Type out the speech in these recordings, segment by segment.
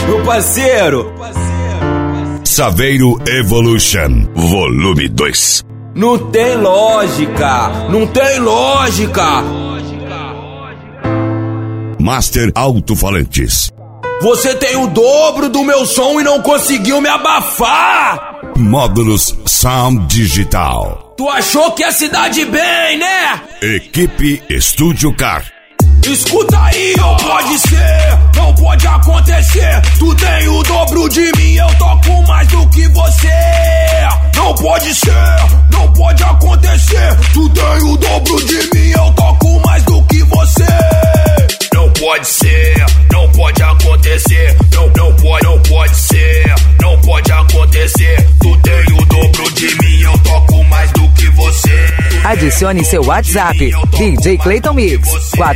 meu parceiro. Saveiro Evolution, volume 2. Não tem lógica, não tem lógica. Master Alto-Falantes. Você tem o dobro do meu som e não conseguiu me abafar. Módulos Sound Digital. Tu achou que ia se dar de bem, né? Equipe Estúdio Car. Escuta aí, não pode ser, não pode acontecer. Tu tem o dobro de mim, eu toco mais do que você. Não pode ser, não pode acontecer. Tu tem o dobro de mim, eu toco mais do que você. Não pode ser, não pode acontecer. Não pode ser, não pode acontecer. Tu tem o dobro de mim, eu toco mais do que você. Adicione seu WhatsApp, DJ Clayton Mix,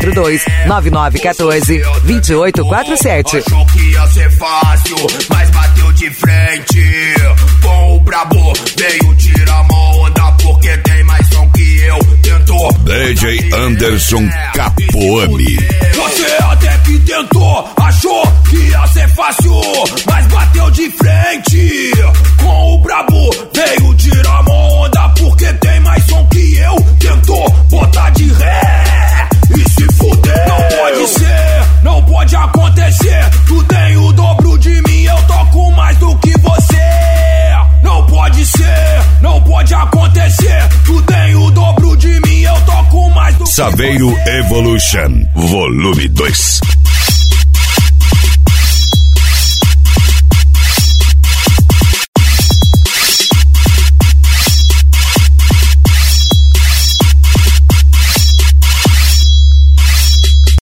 4299142847. Achou que ia ser fácil, mas bateu de frente com o brabo. Veio tirar uma onda porque tem mais som que eu. Tentou DJ Anderson Capoami. Você até que tentou, achou que ia ser fácil, mas bateu de frente com o brabo. Veio tirar uma onda porque tem mais som que eu. Tentou botar de ré e se fuder. Não pode ser, não pode acontecer. Tu tem o dobro de mim, eu toco mais do que você. Não pode ser, não pode acontecer. Tu tem o dobro de mim, eu toco mais do que você. Saveiro Evolution, volume 2.